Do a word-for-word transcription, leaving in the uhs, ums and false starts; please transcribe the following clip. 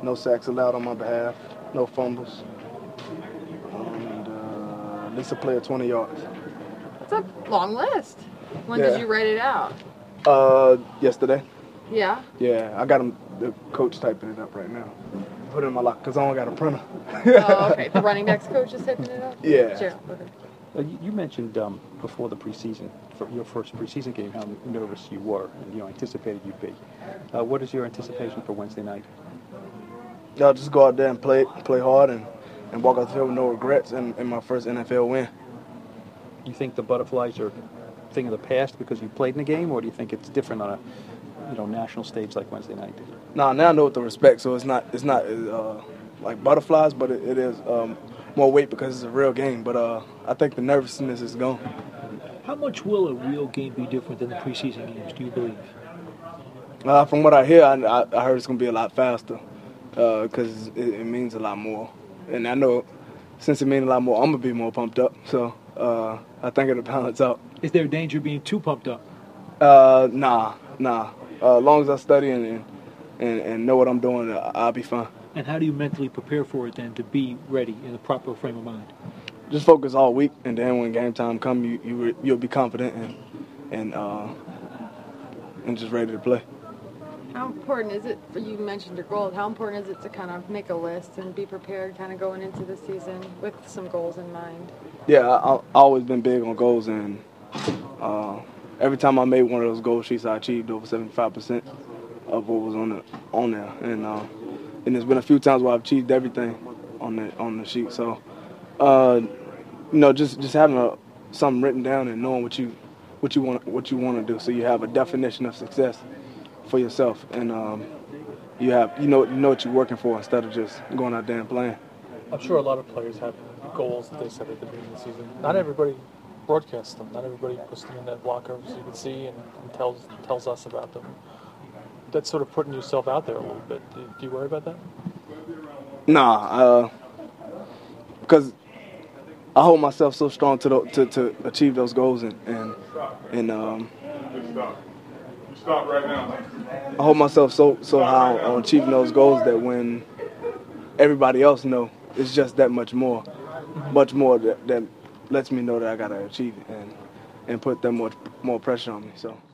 no sacks allowed on my behalf, no fumbles, and uh, at least I play at twenty yards. That's a long list. When Yeah. did you write it out? Uh, yesterday. Yeah? Yeah, I got him, the coach typing it up right now. Put it in my locker because I don't got a printer. Oh, okay. The running backs coach is typing it up? Yeah. Sure. Okay. Uh, you, you mentioned um, before the preseason, for your first preseason game, how nervous you were and you know anticipated you'd be. Uh, what is your anticipation for Wednesday night? Y'all just go out there and play play hard and, and walk out the field with no regrets in, in my first N F L win. Do you think the butterflies are a thing of the past because you played in the game, or do you think it's different on a you know national stage like Wednesday night? Nah, now I know what to respect, so it's not it's not uh, like butterflies, but it, it is um, more weight because it's a real game. But uh, I think the nervousness is gone. How much will a real game be different than the preseason games, do you believe? Uh, from what I hear, I, I, I heard it's going to be a lot faster because uh, it, it means a lot more. And I know since it means a lot more, I'm going to be more pumped up. So uh, I think it'll balance out. Is there a danger of being too pumped up? Uh, nah, nah. Uh, as long as I study and, and, and know what I'm doing, I'll be fine. And how do you mentally prepare for it then to be ready in a proper frame of mind? Just focus all week, and then when game time comes, you, you, you'll be confident and, and, uh, and just ready to play. How important is it, for you mentioned your goals, how important is it to kind of make a list and be prepared kind of going into the season with some goals in mind? Yeah, I, I've always been big on goals, and uh, every time I made one of those goal sheets, I achieved over seventy-five percent of what was on the on there. And uh, and there's been a few times where I've achieved everything on the on the sheet. So, uh, you know, just just having a, something written down and knowing what you what you want what you want to do, so you have a definition of success for yourself, and um, you have you know you know what you're working for instead of just going out there and playing. I'm sure a lot of players have goals that they set at the beginning of the season. Not everybody broadcasts them. Not everybody puts them in that blocker so you can see and, and tells tells us about them. That's sort of putting yourself out there a little bit. Do, do you worry about that? Nah, uh, because I hold myself so strong to, the, to to achieve those goals, and and, and um, Stop right now. I hold myself so so high on achieving those goals that when everybody else know, it's just that much more, much more that, that lets me know that I gotta achieve it and and put that much more pressure on me. So.